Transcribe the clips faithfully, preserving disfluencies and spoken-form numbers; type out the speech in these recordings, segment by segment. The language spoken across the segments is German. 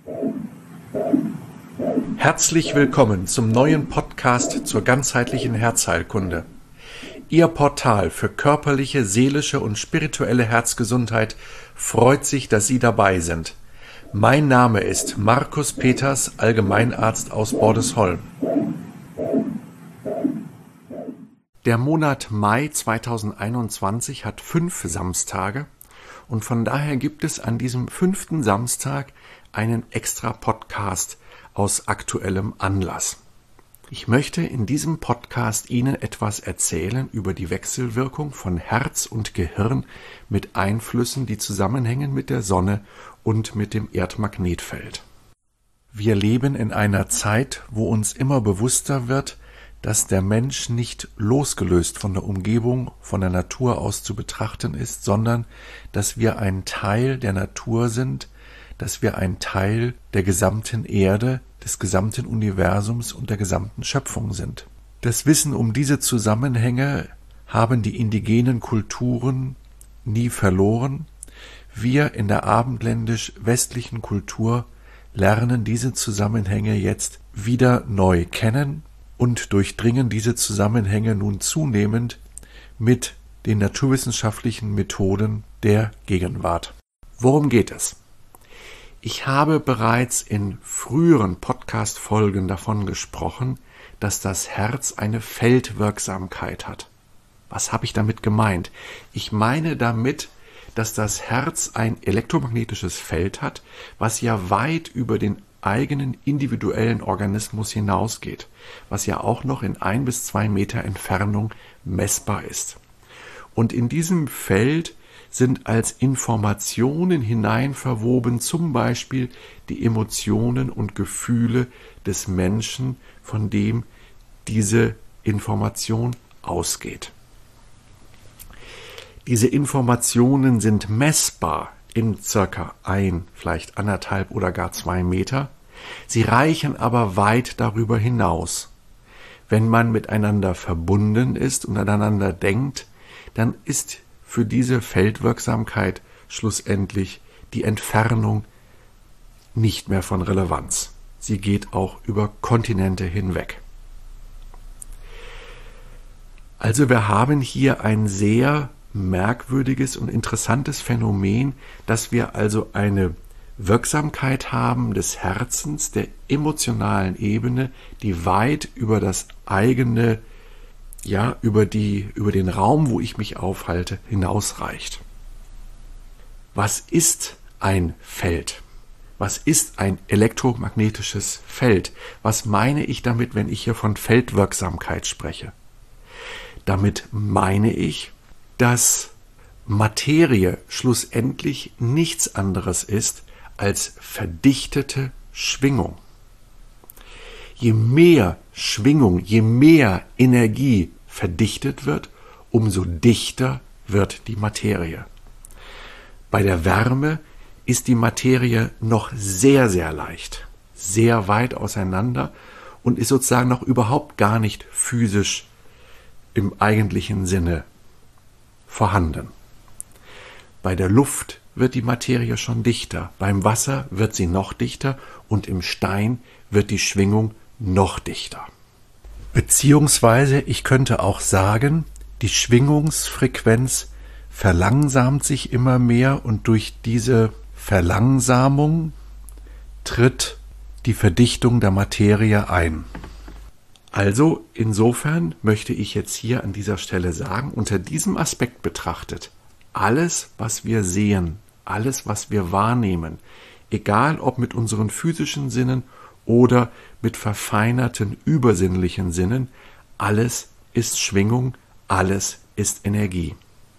Herzlich willkommen zum neuen Podcast zur ganzheitlichen Herzheilkunde. Ihr Portal für körperliche, seelische und spirituelle Herzgesundheit freut sich, dass Sie dabei sind. Mein Name ist Markus Peters, Allgemeinarzt aus Bordesholm. Der Monat Mai zweitausendeinundzwanzig hat fünf Samstage und von daher gibt es an diesem fünften Samstag einen extra Podcast aus aktuellem Anlass. Ich möchte in diesem Podcast Ihnen etwas erzählen über die Wechselwirkung von Herz und Gehirn mit Einflüssen, die zusammenhängen mit der Sonne und mit dem Erdmagnetfeld. Wir leben in einer Zeit, wo uns immer bewusster wird, dass der Mensch nicht losgelöst von der Umgebung, von der Natur aus zu betrachten ist, sondern dass wir ein Teil der Natur sind, dass wir ein Teil der gesamten Erde, des gesamten Universums und der gesamten Schöpfung sind. Das Wissen um diese Zusammenhänge haben die indigenen Kulturen nie verloren. Wir in der abendländisch-westlichen Kultur lernen diese Zusammenhänge jetzt wieder neu kennen und durchdringen diese Zusammenhänge nun zunehmend mit den naturwissenschaftlichen Methoden der Gegenwart. Worum geht es? Ich habe bereits in früheren Podcast-Folgen davon gesprochen, dass das Herz eine Feldwirksamkeit hat. Was habe ich damit gemeint? Ich meine damit, dass das Herz ein elektromagnetisches Feld hat, was ja weit über den eigenen individuellen Organismus hinausgeht, was ja auch noch in ein bis zwei Meter Entfernung messbar ist. Und in diesem Feld sind als Informationen hineinverwoben zum Beispiel die Emotionen und Gefühle des Menschen, von dem diese Information ausgeht. Diese Informationen sind messbar in circa ein, vielleicht anderthalb oder gar zwei Meter. Sie reichen aber weit darüber hinaus. Wenn man miteinander verbunden ist und aneinander denkt, dann ist für diese Feldwirksamkeit schlussendlich die Entfernung nicht mehr von Relevanz. Sie geht auch über Kontinente hinweg. Also wir haben hier ein sehr merkwürdiges und interessantes Phänomen, dass wir also eine Wirksamkeit haben des Herzens, der emotionalen Ebene, die weit über das eigene ja, über die, über den Raum, wo ich mich aufhalte, hinausreicht. Was ist ein Feld? Was ist ein elektromagnetisches Feld? Was meine ich damit, wenn ich hier von Feldwirksamkeit spreche? Damit meine ich, dass Materie schlussendlich nichts anderes ist als verdichtete Schwingung. Je mehr Schwingung, je mehr Energie verdichtet wird, umso dichter wird die Materie. Bei der Wärme ist die Materie noch sehr, sehr leicht, sehr weit auseinander und ist sozusagen noch überhaupt gar nicht physisch im eigentlichen Sinne vorhanden. Bei der Luft wird die Materie schon dichter, beim Wasser wird sie noch dichter und im Stein wird die Schwingung noch dichter. Beziehungsweise, ich könnte auch sagen, die Schwingungsfrequenz verlangsamt sich immer mehr und durch diese Verlangsamung tritt die Verdichtung der Materie ein. Also insofern möchte ich jetzt hier an dieser Stelle sagen, unter diesem Aspekt betrachtet, alles, was wir sehen, alles, was wir wahrnehmen, egal ob mit unseren physischen Sinnen oder mit verfeinerten übersinnlichen Sinnen, alles ist Schwingung, alles ist Energie.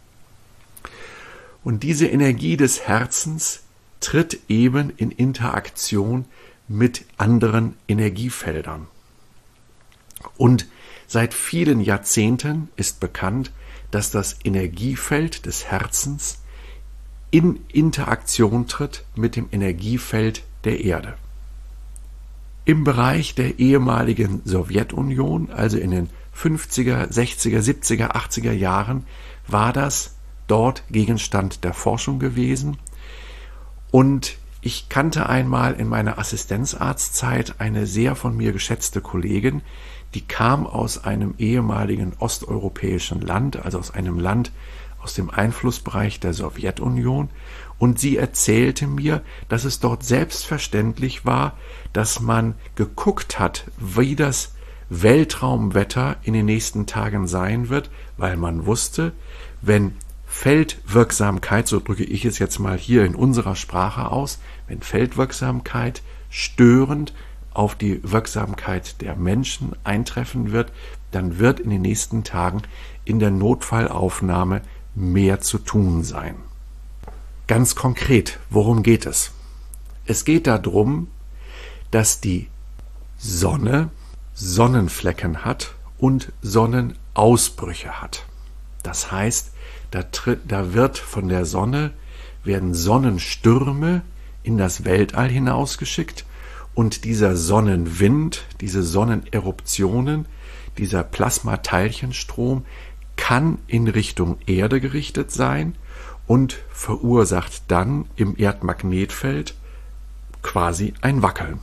Und diese Energie des Herzens tritt eben in Interaktion mit anderen Energiefeldern. Und seit vielen Jahrzehnten ist bekannt, dass das Energiefeld des Herzens in Interaktion tritt mit dem Energiefeld der Erde. Im Bereich der ehemaligen Sowjetunion, also in den fünfziger, sechziger, siebziger, achtziger Jahren, war das dort Gegenstand der Forschung gewesen. Und Ich kannte einmal in meiner Assistenzarztzeit eine sehr von mir geschätzte Kollegin, die kam aus einem ehemaligen osteuropäischen Land, also aus einem Land aus dem Einflussbereich der Sowjetunion, und sie erzählte mir, dass es dort selbstverständlich war, dass man geguckt hat, wie das Weltraumwetter in den nächsten Tagen sein wird, weil man wusste, wenn Feldwirksamkeit, so drücke ich es jetzt mal hier in unserer Sprache aus, wenn Feldwirksamkeit störend auf die Wirksamkeit der Menschen eintreffen wird, dann wird in den nächsten Tagen in der Notfallaufnahme mehr zu tun sein. Ganz konkret, worum geht es? Es geht darum, dass die Sonne Sonnenflecken hat und Sonnenausbrüche hat. Das heißt, da, tritt, da wird von der Sonne, werden Sonnenstürme in das Weltall hinausgeschickt und dieser Sonnenwind, diese Sonneneruptionen, dieser Plasmateilchenstrom kann in Richtung Erde gerichtet sein und verursacht dann im Erdmagnetfeld quasi ein Wackeln.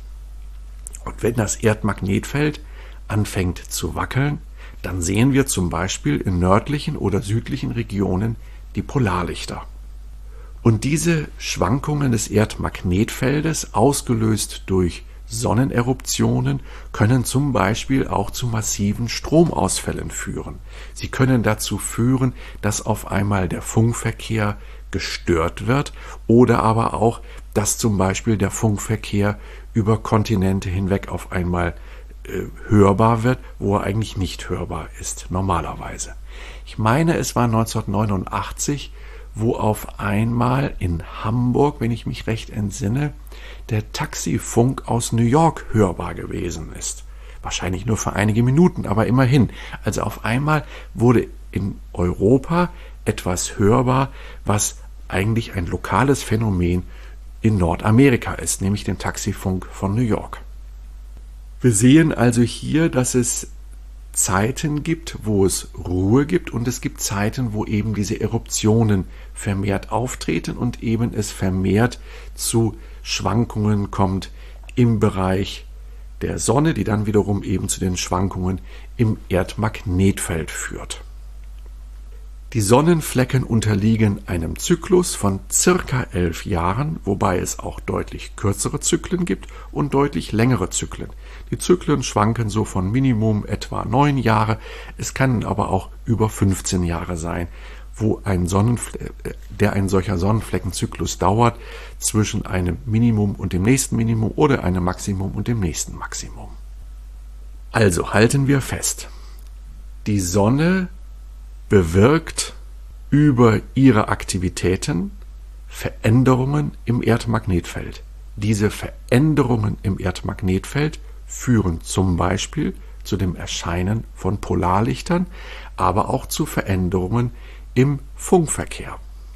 Und wenn das Erdmagnetfeld anfängt zu wackeln, dann sehen wir zum Beispiel in nördlichen oder südlichen Regionen die Polarlichter. Und diese Schwankungen des Erdmagnetfeldes, ausgelöst durch Sonneneruptionen, können zum Beispiel auch zu massiven Stromausfällen führen. Sie können dazu führen, dass auf einmal der Funkverkehr gestört wird oder aber auch, dass zum Beispiel der Funkverkehr über Kontinente hinweg auf einmal äh, hörbar wird, wo er eigentlich nicht hörbar ist, normalerweise. Ich meine, es war neunzehnhundertneunundachtzig, wo auf einmal in Hamburg, wenn ich mich recht entsinne, der Taxifunk aus New York hörbar gewesen ist. Wahrscheinlich nur für einige Minuten, aber immerhin. Also auf einmal wurde in Europa etwas hörbar, was eigentlich ein lokales Phänomen in Nordamerika ist, nämlich den Taxifunk von New York. Wir sehen also hier, dass es Zeiten gibt, wo es Ruhe gibt und es gibt Zeiten, wo eben diese Eruptionen vermehrt auftreten und eben es vermehrt zu Schwankungen kommt im Bereich der Sonne, die dann wiederum eben zu den Schwankungen im Erdmagnetfeld führt. Die Sonnenflecken unterliegen einem Zyklus von circa elf Jahren, wobei es auch deutlich kürzere Zyklen gibt und deutlich längere Zyklen. Die Zyklen schwanken so von Minimum etwa neun Jahre, es kann aber auch über fünfzehn Jahre sein, wo ein Sonnenfle- der ein solcher Sonnenfleckenzyklus dauert, zwischen einem Minimum und dem nächsten Minimum oder einem Maximum und dem nächsten Maximum. Also halten wir fest, die Sonne bewirkt über ihre Aktivitäten Veränderungen im Erdmagnetfeld. Diese Veränderungen im Erdmagnetfeld führen zum Beispiel zu dem Erscheinen von Polarlichtern, aber auch zu Veränderungen im Funkverkehr.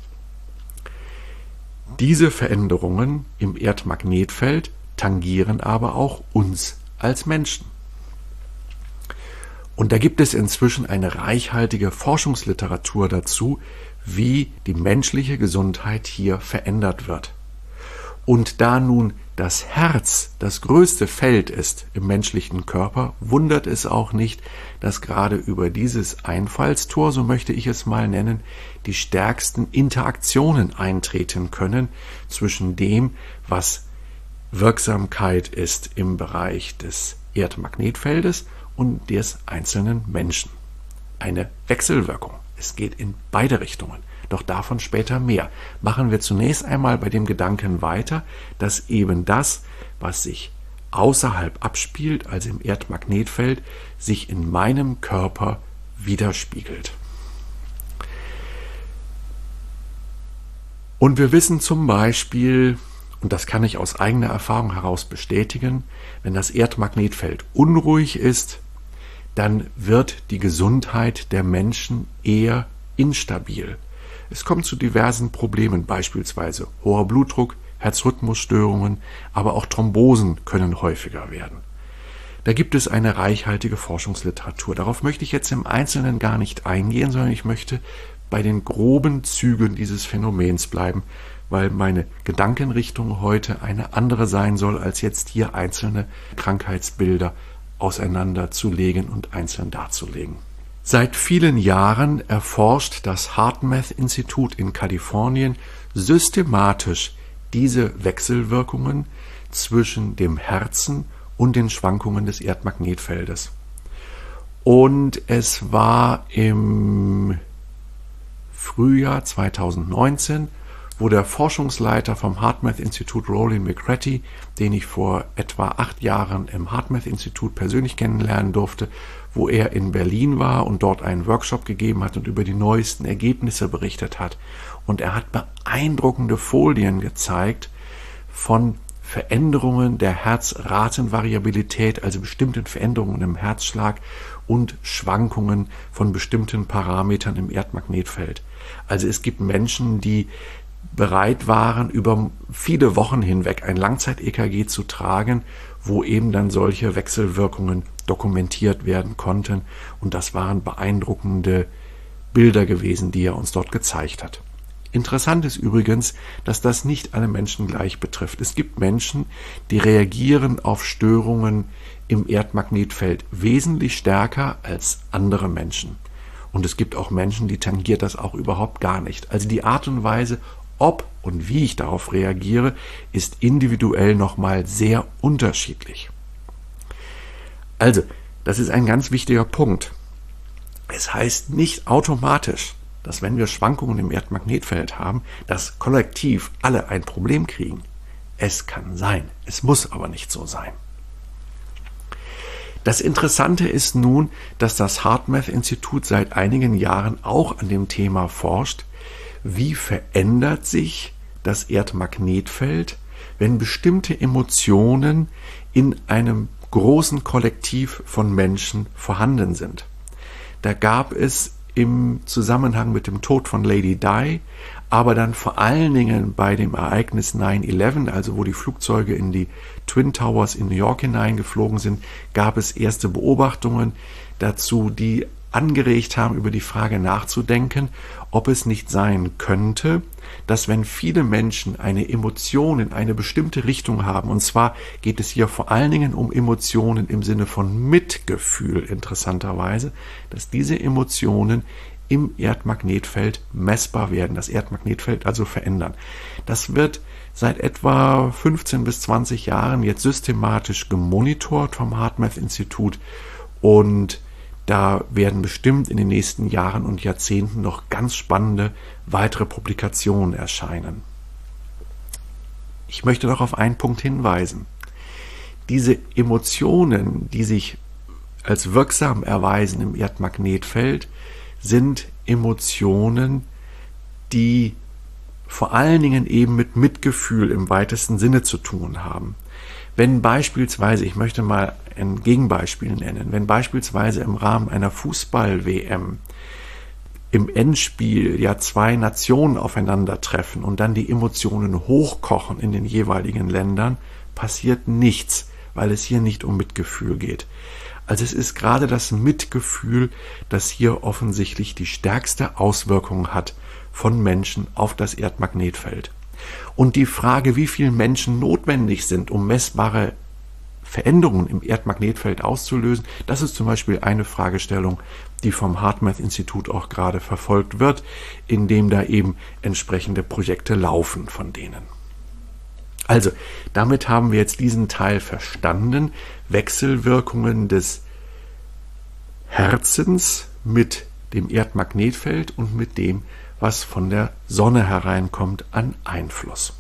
Diese Veränderungen im Erdmagnetfeld tangieren aber auch uns als Menschen. Und da gibt es inzwischen eine reichhaltige Forschungsliteratur dazu, wie die menschliche Gesundheit hier verändert wird. Und da nun das Herz das größte Feld ist im menschlichen Körper, wundert es auch nicht, dass gerade über dieses Einfallstor, so möchte ich es mal nennen, die stärksten Interaktionen eintreten können zwischen dem, was Wirksamkeit ist im Bereich des Erdmagnetfeldes und des einzelnen Menschen. Eine Wechselwirkung. Es geht in beide Richtungen. Doch davon später mehr. Machen wir zunächst einmal bei dem Gedanken weiter, dass eben das, was sich außerhalb abspielt, also im Erdmagnetfeld, sich in meinem Körper widerspiegelt. Und wir wissen zum Beispiel, und das kann ich aus eigener Erfahrung heraus bestätigen, wenn das Erdmagnetfeld unruhig ist, dann wird die Gesundheit der Menschen eher instabil. Es kommt zu diversen Problemen, beispielsweise hoher Blutdruck, Herzrhythmusstörungen, aber auch Thrombosen können häufiger werden. Da gibt es eine reichhaltige Forschungsliteratur. Darauf möchte ich jetzt im Einzelnen gar nicht eingehen, sondern ich möchte bei den groben Zügen dieses Phänomens bleiben, weil meine Gedankenrichtung heute eine andere sein soll, als jetzt hier einzelne Krankheitsbilder auseinanderzulegen und einzeln darzulegen. Seit vielen Jahren erforscht das HeartMath-Institut in Kalifornien systematisch diese Wechselwirkungen zwischen dem Herzen und den Schwankungen des Erdmagnetfeldes. Und es war im Frühjahr zweitausendneunzehn, wo der Forschungsleiter vom HeartMath-Institut, Roland McCratty, den ich vor etwa acht Jahren im HeartMath-Institut persönlich kennenlernen durfte, wo er in Berlin war und dort einen Workshop gegeben hat und über die neuesten Ergebnisse berichtet hat. Und er hat beeindruckende Folien gezeigt von Veränderungen der Herzratenvariabilität, also bestimmten Veränderungen im Herzschlag und Schwankungen von bestimmten Parametern im Erdmagnetfeld. Also es gibt Menschen, die bereit waren, über viele Wochen hinweg ein Langzeit-E K G zu tragen, wo eben dann solche Wechselwirkungen dokumentiert werden konnten. Und das waren beeindruckende Bilder gewesen, die er uns dort gezeigt hat. Interessant ist übrigens, dass das nicht alle Menschen gleich betrifft. Es gibt Menschen, die reagieren auf Störungen im Erdmagnetfeld wesentlich stärker als andere Menschen. Und es gibt auch Menschen, die tangiert das auch überhaupt gar nicht. Also die Art und Weise, ob und wie ich darauf reagiere, ist individuell nochmal sehr unterschiedlich. Also, das ist ein ganz wichtiger Punkt. Es heißt nicht automatisch, dass wenn wir Schwankungen im Erdmagnetfeld haben, dass kollektiv alle ein Problem kriegen. Es kann sein, es muss aber nicht so sein. Das Interessante ist nun, dass das HeartMath-Institut seit einigen Jahren auch an dem Thema forscht, wie verändert sich das Erdmagnetfeld, wenn bestimmte Emotionen in einem großen Kollektiv von Menschen vorhanden sind. Da gab es im Zusammenhang mit dem Tod von Lady Di, aber dann vor allen Dingen bei dem Ereignis neun elf, also wo die Flugzeuge in die Twin Towers in New York hineingeflogen sind, gab es erste Beobachtungen dazu, die angeregt haben, über die Frage nachzudenken, ob es nicht sein könnte, dass wenn viele Menschen eine Emotion in eine bestimmte Richtung haben, und zwar geht es hier vor allen Dingen um Emotionen im Sinne von Mitgefühl, interessanterweise, dass diese Emotionen im Erdmagnetfeld messbar werden, das Erdmagnetfeld also verändern. Das wird seit etwa fünfzehn bis zwanzig Jahren jetzt systematisch gemonitort vom HeartMath-Institut und da werden bestimmt in den nächsten Jahren und Jahrzehnten noch ganz spannende weitere Publikationen erscheinen. Ich möchte noch auf einen Punkt hinweisen. Diese Emotionen, die sich als wirksam erweisen im Erdmagnetfeld, sind Emotionen, die vor allen Dingen eben mit Mitgefühl im weitesten Sinne zu tun haben. Wenn beispielsweise, ich möchte mal ein Gegenbeispiel nennen, wenn beispielsweise im Rahmen einer Fußball-W M im Endspiel ja zwei Nationen aufeinandertreffen und dann die Emotionen hochkochen in den jeweiligen Ländern, passiert nichts, weil es hier nicht um Mitgefühl geht. Also es ist gerade das Mitgefühl, das hier offensichtlich die stärkste Auswirkung hat von Menschen auf das Erdmagnetfeld. Und die Frage, wie viele Menschen notwendig sind, um messbare Veränderungen im Erdmagnetfeld auszulösen, das ist zum Beispiel eine Fragestellung, die vom HeartMath-Institut auch gerade verfolgt wird, indem da eben entsprechende Projekte laufen von denen. Also, damit haben wir jetzt diesen Teil verstanden. Wechselwirkungen des Herzens mit dem Erdmagnetfeld und mit dem, was von der Sonne hereinkommt an Einfluss.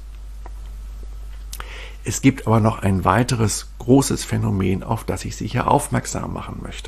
Es gibt aber noch ein weiteres großes Phänomen, auf das ich Sie hier aufmerksam machen möchte.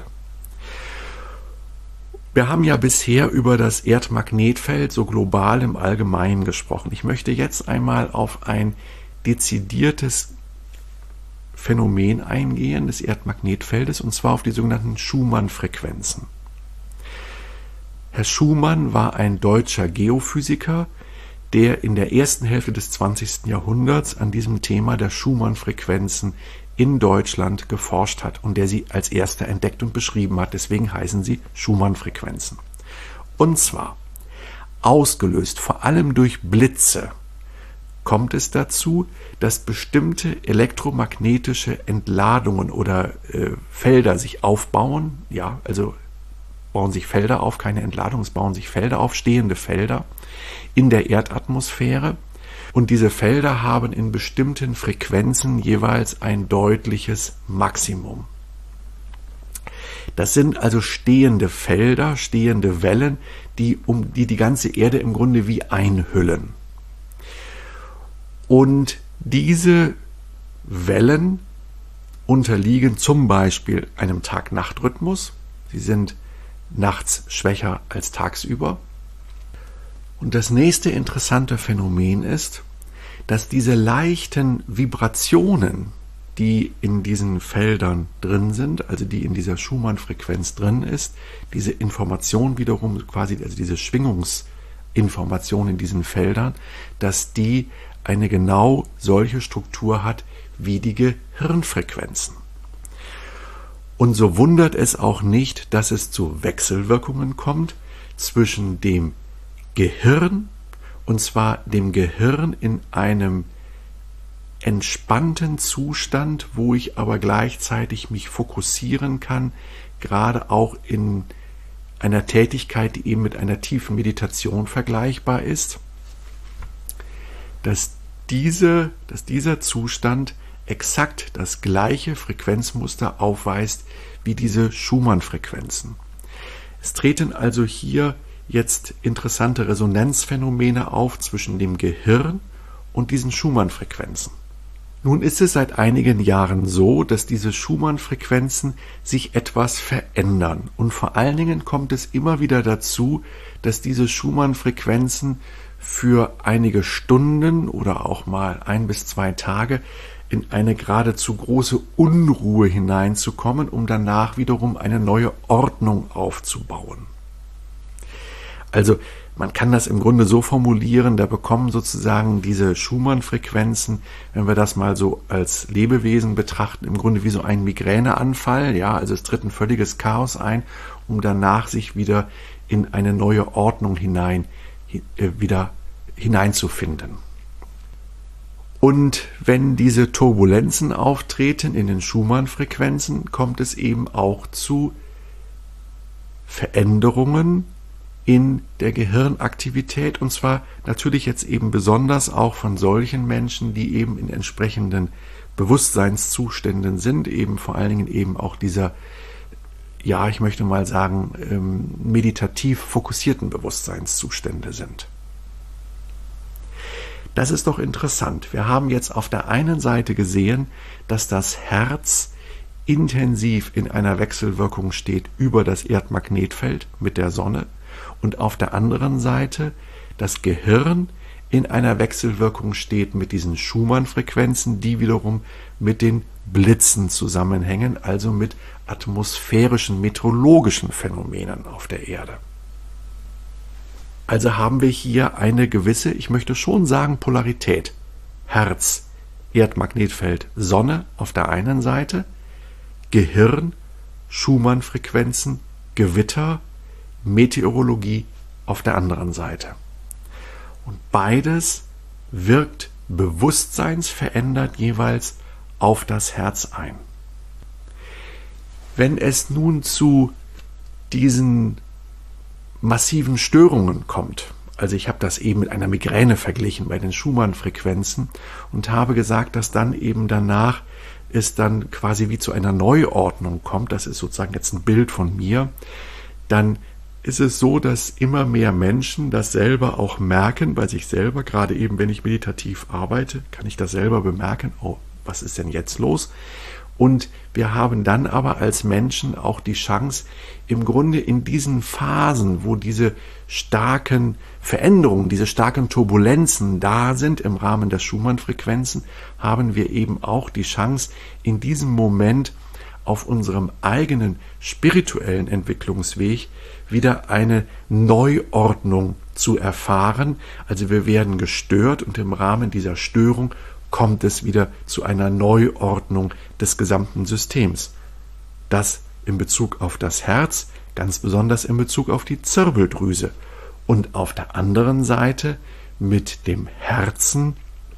Wir haben ja bisher über das Erdmagnetfeld so global im Allgemeinen gesprochen. Ich möchte jetzt einmal auf ein dezidiertes Phänomen eingehen des Erdmagnetfeldes, und zwar auf die sogenannten Schumann-Frequenzen. Herr Schumann war ein deutscher Geophysiker, der in der ersten Hälfte des zwanzigsten Jahrhunderts an diesem Thema der Schumann-Frequenzen in Deutschland geforscht hat und der sie als erster entdeckt und beschrieben hat. Deswegen heißen sie Schumann-Frequenzen. Und zwar ausgelöst vor allem durch Blitze kommt es dazu, dass bestimmte elektromagnetische Entladungen oder äh, Felder sich aufbauen. Ja, also bauen sich Felder auf, keine Entladung, es bauen sich Felder auf, stehende Felder in der Erdatmosphäre. Und diese Felder haben in bestimmten Frequenzen jeweils ein deutliches Maximum. Das sind also stehende Felder, stehende Wellen, die, um, die die ganze Erde im Grunde wie einhüllen. Und diese Wellen unterliegen zum Beispiel einem Tag-Nacht-Rhythmus. Sie sind nachts schwächer als tagsüber. Und das nächste interessante Phänomen ist, dass diese leichten Vibrationen, die in diesen Feldern drin sind, also die in dieser Schumann-Frequenz drin ist, diese Information wiederum quasi, also diese Schwingungsinformation in diesen Feldern, dass die eine genau solche Struktur hat wie die Gehirnfrequenzen. Und so wundert es auch nicht, dass es zu Wechselwirkungen kommt zwischen dem Gehirn, und zwar dem Gehirn in einem entspannten Zustand, wo ich aber gleichzeitig mich fokussieren kann, gerade auch in einer Tätigkeit, die eben mit einer tiefen Meditation vergleichbar ist, dass, diese, dass dieser Zustand exakt das gleiche Frequenzmuster aufweist wie diese Schumann-Frequenzen. Es treten also hier jetzt interessante Resonanzphänomene auf zwischen dem Gehirn und diesen Schumann-Frequenzen. Nun ist es seit einigen Jahren so, dass diese Schumann-Frequenzen sich etwas verändern. Und vor allen Dingen kommt es immer wieder dazu, dass diese Schumann-Frequenzen für einige Stunden oder auch mal ein bis zwei Tage in eine geradezu große Unruhe hineinzukommen, um danach wiederum eine neue Ordnung aufzubauen. Also man kann das im Grunde so formulieren, da bekommen sozusagen diese Schumann-Frequenzen, wenn wir das mal so als Lebewesen betrachten, im Grunde wie so ein Migräneanfall, ja, also es tritt ein völliges Chaos ein, um danach sich wieder in eine neue Ordnung hinein, äh, wieder hineinzufinden. Und wenn diese Turbulenzen auftreten in den Schumann-Frequenzen, kommt es eben auch zu Veränderungen in der Gehirnaktivität, und zwar natürlich jetzt eben besonders auch von solchen Menschen, die eben in entsprechenden Bewusstseinszuständen sind, eben vor allen Dingen eben auch dieser, ja, ich möchte mal sagen, ähm, meditativ fokussierten Bewusstseinszustände sind. Das ist doch interessant. Wir haben jetzt auf der einen Seite gesehen, dass das Herz intensiv in einer Wechselwirkung steht über das Erdmagnetfeld mit der Sonne und auf der anderen Seite das Gehirn in einer Wechselwirkung steht mit diesen Schumann-Frequenzen, die wiederum mit den Blitzen zusammenhängen, also mit atmosphärischen, meteorologischen Phänomenen auf der Erde. Also haben wir hier eine gewisse, ich möchte schon sagen, Polarität. Herz, Erdmagnetfeld, Sonne auf der einen Seite, Gehirn, Schumann-Frequenzen, Gewitter, Meteorologie auf der anderen Seite. Und beides wirkt bewusstseinsverändert jeweils auf das Herz ein. Wenn es nun zu diesen massiven Störungen kommt, also ich habe das eben mit einer Migräne verglichen bei den Schumann-Frequenzen und habe gesagt, dass dann eben danach es dann quasi wie zu einer Neuordnung kommt, das ist sozusagen jetzt ein Bild von mir, dann ist es so, dass immer mehr Menschen das selber auch merken, bei sich selber, gerade eben wenn ich meditativ arbeite, kann ich das selber bemerken, oh, was ist denn jetzt los? Und wir haben dann aber als Menschen auch die Chance, im Grunde in diesen Phasen, wo diese starken Veränderungen, diese starken Turbulenzen da sind im Rahmen der Schumann-Frequenzen, haben wir eben auch die Chance, in diesem Moment auf unserem eigenen spirituellen Entwicklungsweg wieder eine Neuordnung zu erfahren. Also wir werden gestört und im Rahmen dieser Störung kommt es wieder zu einer Neuordnung des gesamten Systems. Das in Bezug auf das Herz, ganz besonders in Bezug auf die Zirbeldrüse. Und auf der anderen Seite mit dem Herzen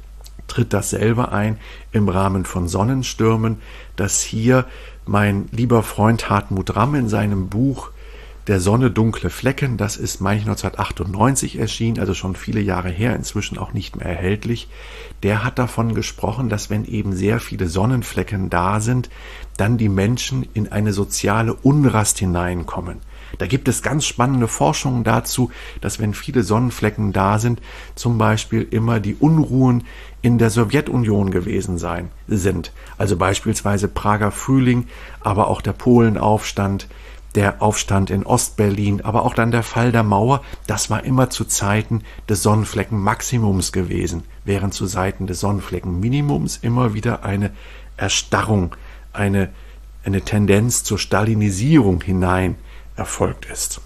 tritt dasselbe ein im Rahmen von Sonnenstürmen, dass hier mein lieber Freund Hartmut Ramm in seinem Buch Der Sonne dunkle Flecken, das ist, meine ich, neunzehnhundertachtundneunzig erschienen, also schon viele Jahre her, inzwischen auch nicht mehr erhältlich, der hat davon gesprochen, dass wenn eben sehr viele Sonnenflecken da sind, dann die Menschen in eine soziale Unrast hineinkommen. Da gibt es ganz spannende Forschungen dazu, dass wenn viele Sonnenflecken da sind, zum Beispiel immer die Unruhen in der Sowjetunion gewesen sein, sind. Also beispielsweise Prager Frühling, aber auch der Polenaufstand, der Aufstand in Ostberlin, aber auch dann der Fall der Mauer, das war immer zu Zeiten des Sonnenfleckenmaximums gewesen, während zu Zeiten des Sonnenfleckenminimums immer wieder eine Erstarrung, eine, eine Tendenz zur Stalinisierung hinein erfolgt ist.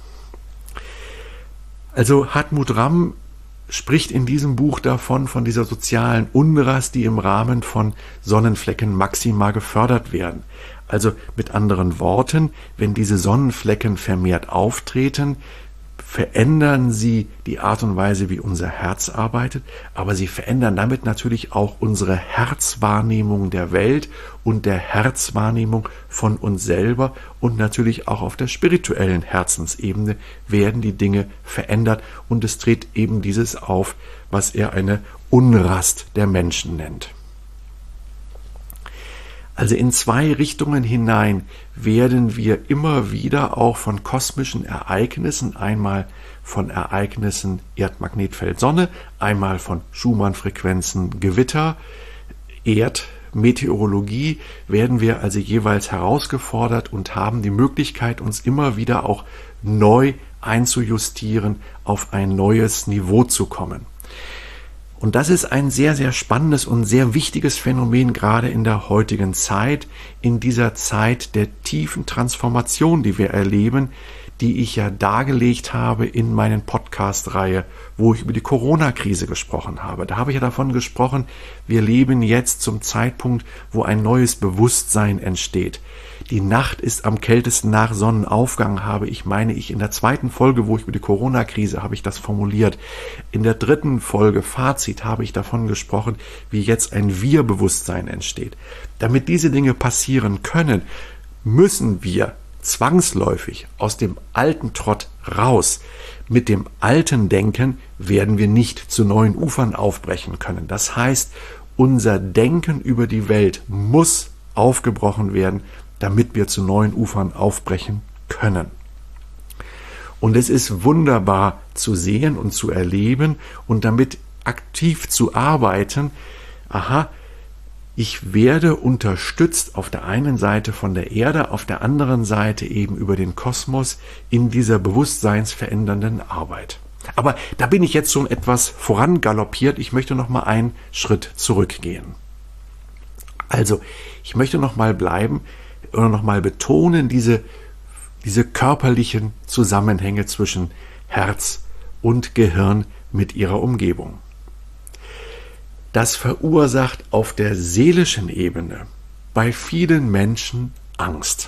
Also Hartmut Ramm spricht in diesem Buch davon, von dieser sozialen Unrast, die im Rahmen von Sonnenfleckenmaxima gefördert werden. Also mit anderen Worten, wenn diese Sonnenflecken vermehrt auftreten, verändern sie die Art und Weise, wie unser Herz arbeitet, aber sie verändern damit natürlich auch unsere Herzwahrnehmung der Welt und der Herzwahrnehmung von uns selber, und natürlich auch auf der spirituellen Herzensebene werden die Dinge verändert, und es tritt eben dieses auf, was er eine Unrast der Menschen nennt. Also in zwei Richtungen hinein werden wir immer wieder auch von kosmischen Ereignissen, einmal von Ereignissen Erdmagnetfeld Sonne, einmal von Schumann-Frequenzen Gewitter, Erdmeteorologie, werden wir also jeweils herausgefordert und haben die Möglichkeit, uns immer wieder auch neu einzujustieren, auf ein neues Niveau zu kommen. Und das ist ein sehr, sehr spannendes und sehr wichtiges Phänomen, gerade in der heutigen Zeit, in dieser Zeit der tiefen Transformation, die wir erleben, die ich ja dargelegt habe in meinen Podcast-Reihe, wo ich über die Corona-Krise gesprochen habe. Da habe ich ja davon gesprochen, wir leben jetzt zum Zeitpunkt, wo ein neues Bewusstsein entsteht. Die Nacht ist am kältesten nach Sonnenaufgang, habe ich, meine ich, in der zweiten Folge, wo ich über die Corona-Krise habe ich das formuliert. In der dritten Folge, Fazit, habe ich davon gesprochen, wie jetzt ein Wir-Bewusstsein entsteht. Damit diese Dinge passieren können, müssen wir zwangsläufig aus dem alten Trott raus. Mit dem alten Denken werden wir nicht zu neuen Ufern aufbrechen können. Das heißt, unser Denken über die Welt muss aufgebrochen werden, damit wir zu neuen Ufern aufbrechen können. Und es ist wunderbar zu sehen und zu erleben und damit aktiv zu arbeiten. Aha, ich werde unterstützt auf der einen Seite von der Erde, auf der anderen Seite eben über den Kosmos in dieser bewusstseinsverändernden Arbeit. Aber da bin ich jetzt schon etwas vorangaloppiert. Ich möchte noch mal einen Schritt zurückgehen. Also, ich möchte noch mal bleiben oder noch mal betonen, diese, diese körperlichen Zusammenhänge zwischen Herz und Gehirn mit ihrer Umgebung. Das verursacht auf der seelischen Ebene bei vielen Menschen Angst.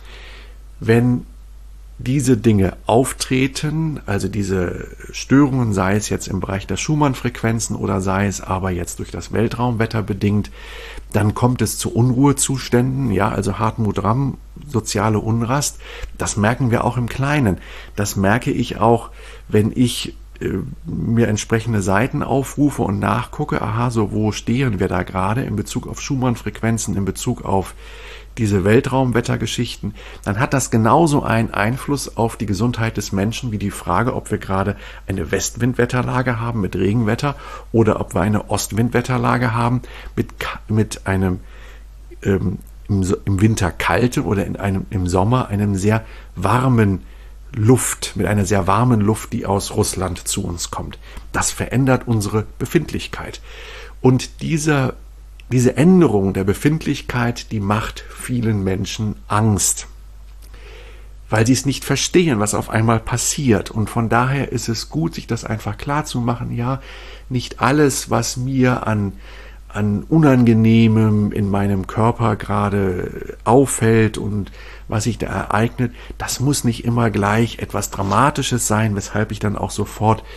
Wenn diese Dinge auftreten, also diese Störungen, sei es jetzt im Bereich der Schumann-Frequenzen oder sei es aber jetzt durch das Weltraumwetter bedingt, dann kommt es zu Unruhezuständen, ja, also Hartmut Ramm, soziale Unrast, das merken wir auch im Kleinen. Das merke ich auch, wenn ich äh, mir entsprechende Seiten aufrufe und nachgucke, aha, so wo stehen wir da gerade in Bezug auf Schumann-Frequenzen, in Bezug auf diese Weltraumwettergeschichten, dann hat das genauso einen Einfluss auf die Gesundheit des Menschen wie die Frage, ob wir gerade eine Westwindwetterlage haben mit Regenwetter oder ob wir eine Ostwindwetterlage haben mit, mit einem ähm, im, im Winter kalten oder in einem, im Sommer einem sehr warmen Luft, mit einer sehr warmen Luft, die aus Russland zu uns kommt. Das verändert unsere Befindlichkeit. Und dieser Diese Änderung der Befindlichkeit, die macht vielen Menschen Angst, weil sie es nicht verstehen, was auf einmal passiert. Und von daher ist es gut, sich das einfach klar zu machen. Ja, nicht alles, was mir an, an Unangenehmem in meinem Körper gerade auffällt und was sich da ereignet, das muss nicht immer gleich etwas Dramatisches sein, weshalb ich dann auch sofort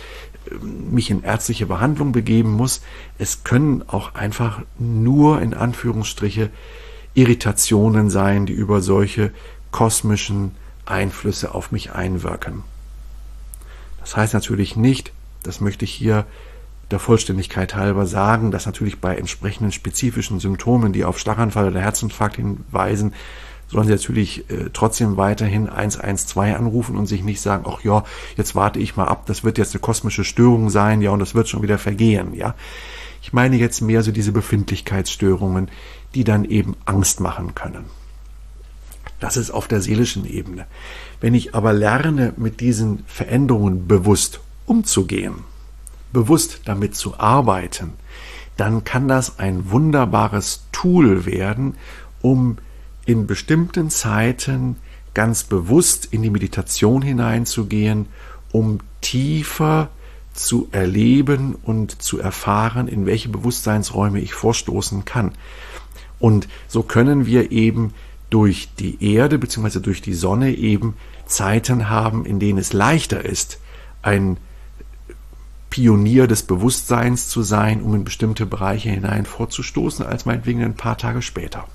mich in ärztliche Behandlung begeben muss. Es können auch einfach nur in Anführungsstriche Irritationen sein, die über solche kosmischen Einflüsse auf mich einwirken. Das heißt natürlich nicht, das möchte ich hier der Vollständigkeit halber sagen, dass natürlich bei entsprechenden spezifischen Symptomen, die auf Schlaganfall oder Herzinfarkt hinweisen, sollen Sie natürlich äh, trotzdem weiterhin eins eins zwei anrufen und sich nicht sagen, ach ja, jetzt warte ich mal ab, das wird jetzt eine kosmische Störung sein, ja, und das wird schon wieder vergehen, ja. Ich meine jetzt mehr so diese Befindlichkeitsstörungen, die dann eben Angst machen können. Das ist auf der seelischen Ebene. Wenn ich aber lerne, mit diesen Veränderungen bewusst umzugehen, bewusst damit zu arbeiten, dann kann das ein wunderbares Tool werden, um in bestimmten Zeiten ganz bewusst in die Meditation hineinzugehen, um tiefer zu erleben und zu erfahren, in welche Bewusstseinsräume ich vorstoßen kann. Und so können wir eben durch die Erde bzw. durch die Sonne eben Zeiten haben, in denen es leichter ist, ein Pionier des Bewusstseins zu sein, um in bestimmte Bereiche hinein vorzustoßen, als meinetwegen ein paar Tage später.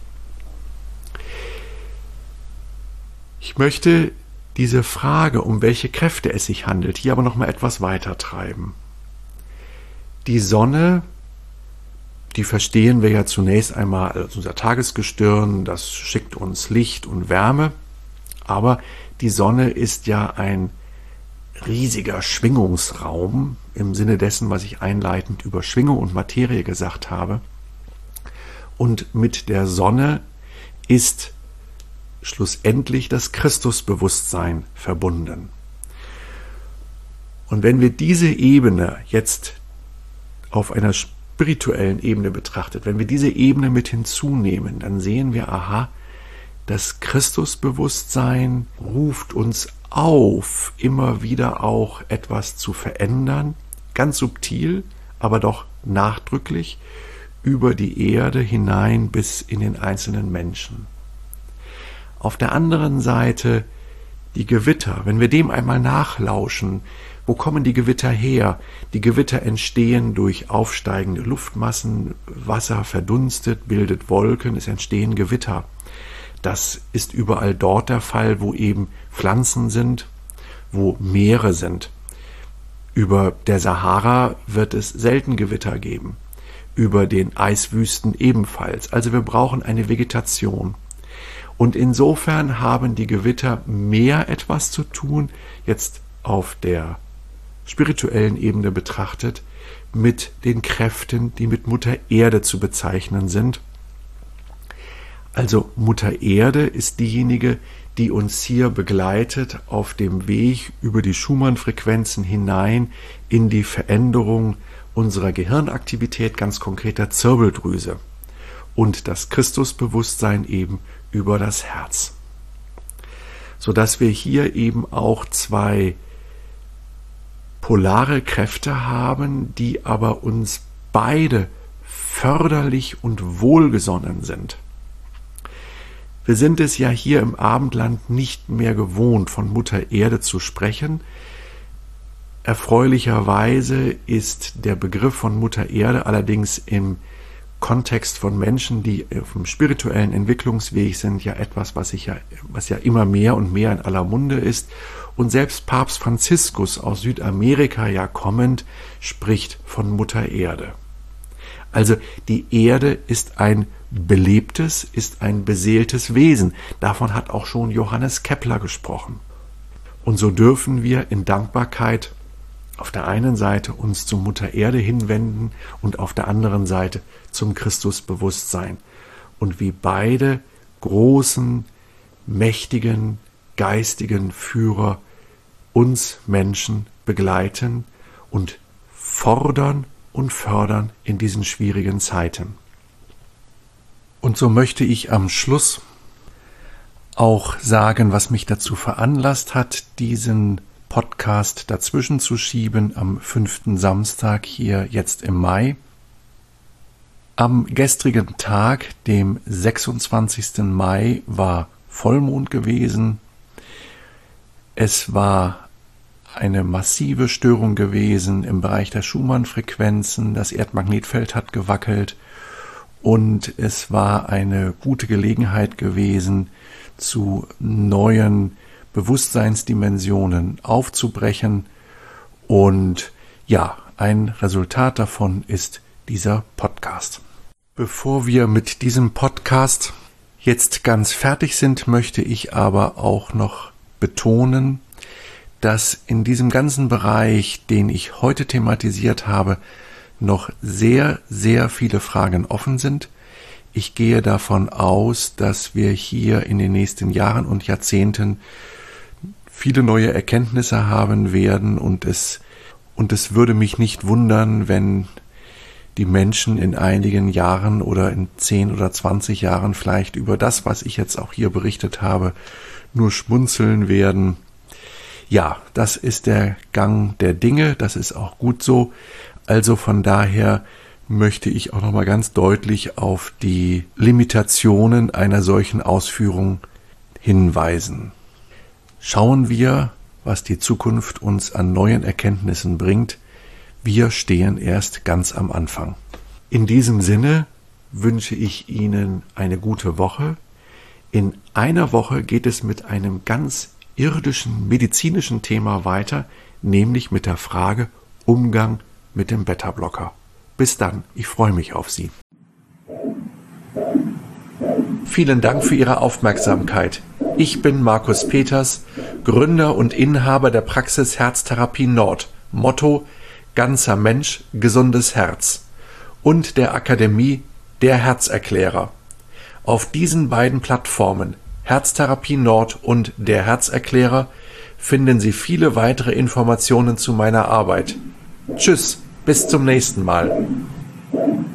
Ich möchte diese Frage, um welche Kräfte es sich handelt, hier aber noch mal etwas weiter treiben. Die Sonne, die verstehen wir ja zunächst einmal als unser Tagesgestirn, das schickt uns Licht und Wärme, aber die Sonne ist ja ein riesiger Schwingungsraum im Sinne dessen, was ich einleitend über Schwingung und Materie gesagt habe. Und mit der Sonne ist schlussendlich das Christusbewusstsein verbunden. Und wenn wir diese Ebene jetzt auf einer spirituellen Ebene betrachtet, wenn wir diese Ebene mit hinzunehmen, dann sehen wir, aha, das Christusbewusstsein ruft uns auf, immer wieder auch etwas zu verändern, ganz subtil, aber doch nachdrücklich, über die Erde hinein bis in den einzelnen Menschen. Auf der anderen Seite die Gewitter, wenn wir dem einmal nachlauschen, wo kommen die Gewitter her? Die Gewitter entstehen durch aufsteigende Luftmassen, Wasser verdunstet, bildet Wolken, es entstehen Gewitter. Das ist überall dort der Fall, wo eben Pflanzen sind, wo Meere sind. Über der Sahara wird es selten Gewitter geben, über den Eiswüsten ebenfalls. Also wir brauchen eine Vegetation. Und insofern haben die Gewitter mehr etwas zu tun, jetzt auf der spirituellen Ebene betrachtet, mit den Kräften, die mit Mutter Erde zu bezeichnen sind. Also Mutter Erde ist diejenige, die uns hier begleitet auf dem Weg über die Schumann-Frequenzen hinein in die Veränderung unserer Gehirnaktivität, ganz konkret der Zirbeldrüse, und das Christusbewusstsein eben über das Herz. Sodass wir hier eben auch zwei polare Kräfte haben, die aber uns beide förderlich und wohlgesonnen sind. Wir sind es ja hier im Abendland nicht mehr gewohnt, von Mutter Erde zu sprechen. Erfreulicherweise ist der Begriff von Mutter Erde allerdings im Kontext von Menschen, die auf dem spirituellen Entwicklungsweg sind, ja etwas, was, ich ja, was ja immer mehr und mehr in aller Munde ist. Und selbst Papst Franziskus aus Südamerika ja kommend spricht von Mutter Erde. Also die Erde ist ein belebtes, ist ein beseeltes Wesen. Davon hat auch schon Johannes Kepler gesprochen. Und so dürfen wir in Dankbarkeit auf der einen Seite uns zur Mutter Erde hinwenden und auf der anderen Seite zum Christusbewusstsein. Und wie beide großen, mächtigen, geistigen Führer uns Menschen begleiten und fordern und fördern in diesen schwierigen Zeiten. Und so möchte ich am Schluss auch sagen, was mich dazu veranlasst hat, diesen Podcast dazwischen zu schieben am fünften Samstag hier jetzt im Mai. Am gestrigen Tag, dem sechsundzwanzigsten Mai, war Vollmond gewesen. Es war eine massive Störung gewesen im Bereich der Schumann-Frequenzen. Das Erdmagnetfeld hat gewackelt und es war eine gute Gelegenheit gewesen, zu neuen Bewusstseinsdimensionen aufzubrechen. Und ja, ein Resultat davon ist dieser Podcast. Bevor wir mit diesem Podcast jetzt ganz fertig sind, möchte ich aber auch noch betonen, dass in diesem ganzen Bereich, den ich heute thematisiert habe, noch sehr, sehr viele Fragen offen sind. Ich gehe davon aus, dass wir hier in den nächsten Jahren und Jahrzehnten viele neue Erkenntnisse haben werden und es, und es würde mich nicht wundern, wenn die Menschen in einigen Jahren oder in zehn oder zwanzig Jahren vielleicht über das, was ich jetzt auch hier berichtet habe, nur schmunzeln werden. Ja, das ist der Gang der Dinge, das ist auch gut so. Also von daher möchte ich auch nochmal ganz deutlich auf die Limitationen einer solchen Ausführung hinweisen. Schauen wir, was die Zukunft uns an neuen Erkenntnissen bringt. Wir stehen erst ganz am Anfang. In diesem Sinne wünsche ich Ihnen eine gute Woche. In einer Woche geht es mit einem ganz irdischen, medizinischen Thema weiter, nämlich mit der Frage Umgang mit dem Beta-Blocker. Bis dann, ich freue mich auf Sie. Vielen Dank für Ihre Aufmerksamkeit. Ich bin Markus Peters, Gründer und Inhaber der Praxis Herztherapie Nord, Motto Ganzer Mensch, gesundes Herz und der Akademie Der Herzerklärer. Auf diesen beiden Plattformen Herztherapie Nord und Der Herzerklärer finden Sie viele weitere Informationen zu meiner Arbeit. Tschüss, bis zum nächsten Mal.